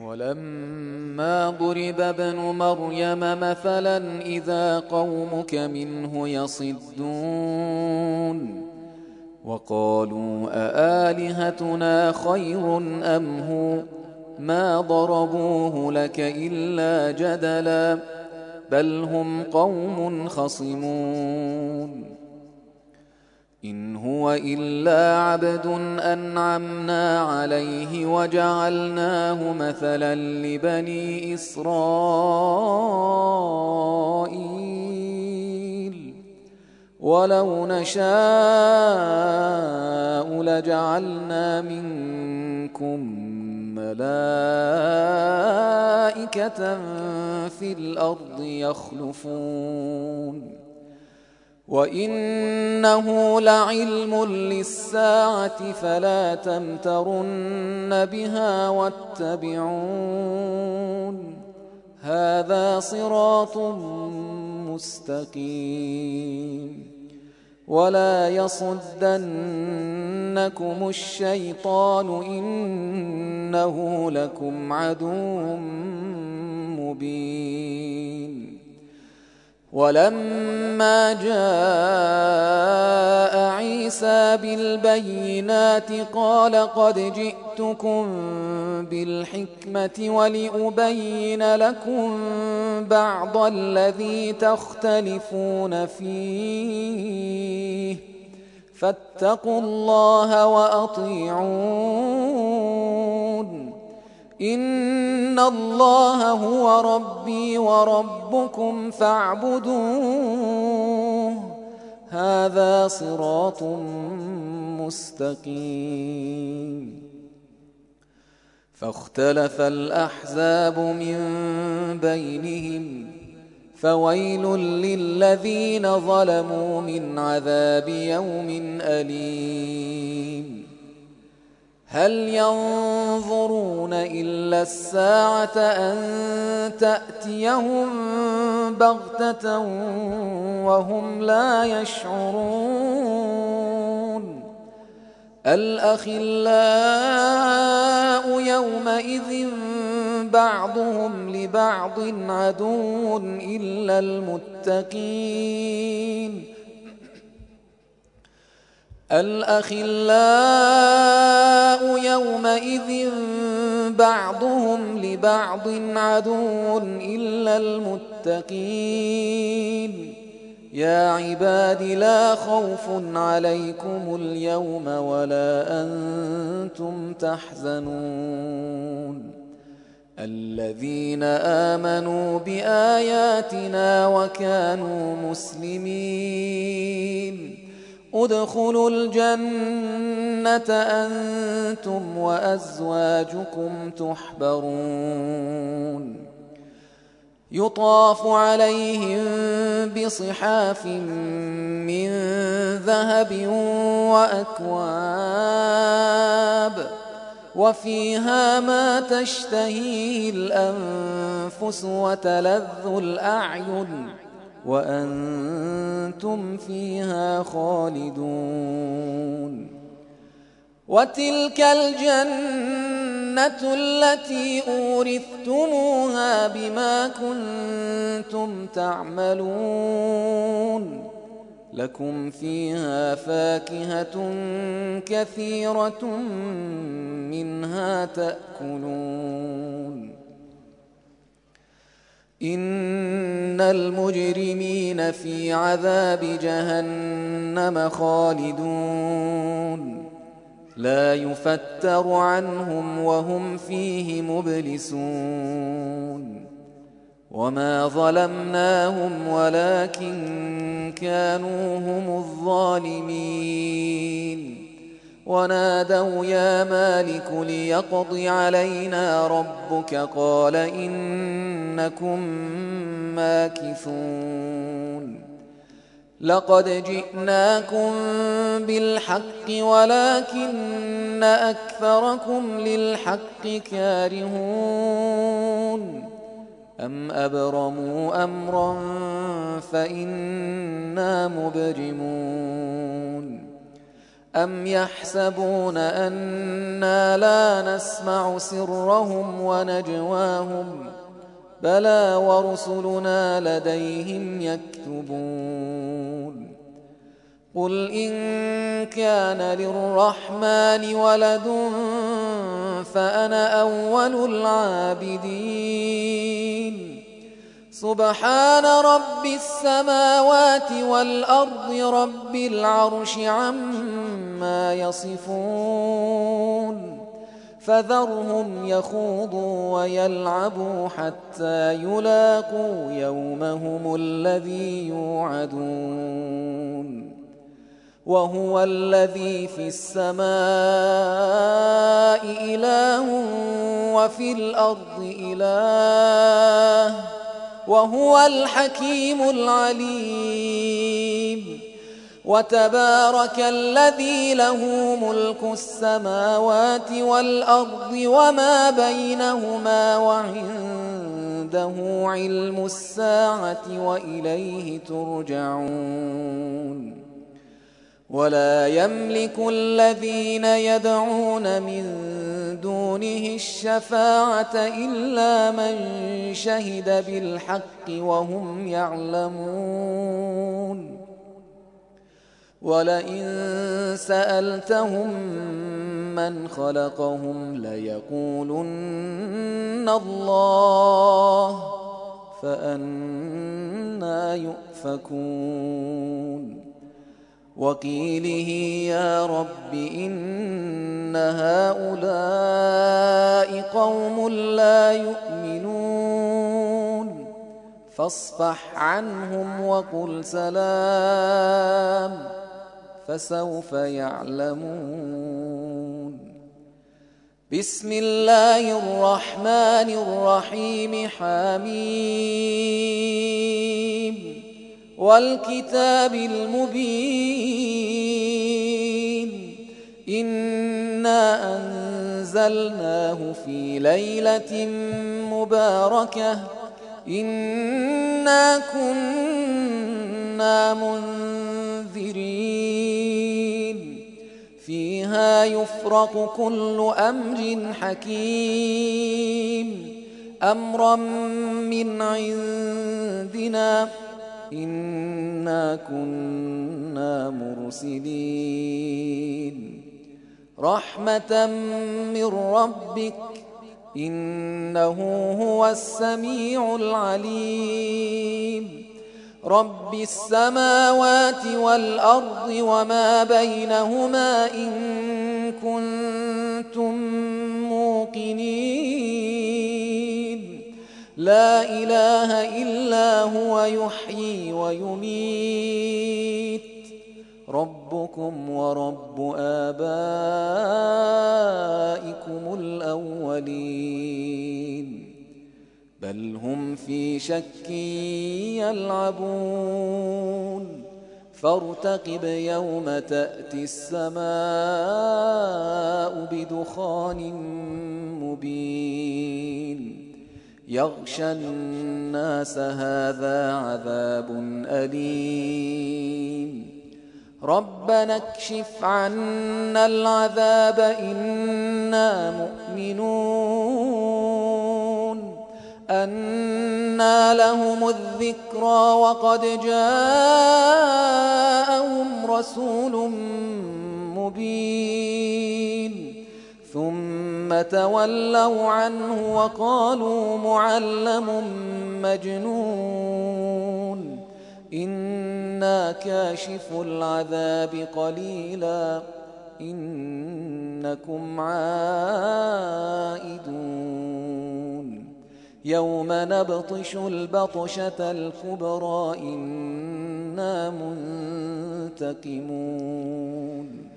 ولما ضرب ابن مريم مثلا إذا قومك منه يصدون وقالوا أآلهتنا خير أم هو ما ضربوه لك إلا جدلا بل هم قوم خصمون إن هو إلا عبد أنعمنا عليه وجعلناه مثلا لبني إسرائيل ولو نشاء لجعلنا منكم ملائكة في الأرض يخلفون وإنه لعلم للساعة فلا تمترن بها واتبعون هذا صراط مستقيم ولا يصدنكم الشيطان إنه لكم عدو مبين ولما جاء عيسى بالبينات قال قد جئتكم بالحكمة ولأبين لكم بعض الذي تختلفون فيه فاتقوا الله وأطيعون إن الله هو ربي وربكم فاعبدوه هذا صراط مستقيم فاختلف الأحزاب من بينهم فويل للذين ظلموا من عذاب يوم أليم هل ينظرون إلا الساعة أن تأتيهم بغتة وهم لا يشعرون الأخلاء يومئذ بعضهم لبعض عدو إلا المتقين الأخلاء يومئذ بعضهم لبعض عدو إلا المتقين يا عباد لا خوف عليكم اليوم ولا أنتم تحزنون الذين آمنوا بآياتنا وكانوا مسلمين ادخلوا الجنة أنتم وأزواجكم تحبرون يطاف عليهم بصحاف من ذهب وأكواب وفيها ما تشتهيه الأنفس وتلذ الأعين وأنتم فيها خالدون وتلك الجنة التي أورثتموها بما كنتم تعملون لكم فيها فاكهة كثيرة منها تأكلون إن المجرمين في عذاب جهنم خالدون لا يفتر عنهم وهم فيه مبلسون وما ظلمناهم ولكن كانوا هم الظالمين ونادوا يا مالك ليقض علينا ربك قال إنكم ماكثون لقد جئناكم بالحق ولكن أكثركم للحق كارهون أم أبرموا أمرا فإنا مبرمون أم يحسبون أنا لا نسمع سرهم ونجواهم بلى ورسلنا لديهم يكتبون قل إن كان للرحمن ولد فأنا أول العابدين سبحان رب السماوات والأرض رب العرش عما يصفون فذرهم يخوضوا ويلعبوا حتى يلاقوا يومهم الذي يوعدون وهو الذي في السماء إله وفي الأرض إله وهو الحكيم العليم وتبارك الذي له ملك السماوات والأرض وما بينهما وعنده علم الساعة وإليه ترجعون ولا يملك الذين يدعون من دونه الشفاعة إلا من شهد بالحق وهم يعلمون ولئن سألتهم من خلقهم ليقولن الله فأنى يؤفكون وقيله يا رب إن هؤلاء قوم لا يؤمنون فاصفح عنهم وقل سلام فسوف يعلمون بسم الله الرحمن الرحيم حميم والكتاب المبين إنا أنزلناه في ليلة مباركة إنا كنا منذرين فيها يفرق كل أمر حكيم أمرا من عندنا إنا كنا مرسلين رحمة من ربك إنه هو السميع العليم رب السماوات والأرض وما بينهما إن كنتم موقنين لا إله إلا هو يحيي ويميت ربكم ورب آبائكم الأولين بل هم في شك يلعبون فارتقب يوم تأتي السماء بدخان مبين يغشى الناس هذا عذاب أليم ربنا اكشف عنا العذاب إنا مؤمنون أنى لهم الذكرى وقد جاءهم رسول مبين ثم تولوا عنه وقالوا معلم مجنون إنا كاشف العذاب قليلا إنكم عائدون يوم نبطش البطشة الكبرى إنا منتقمون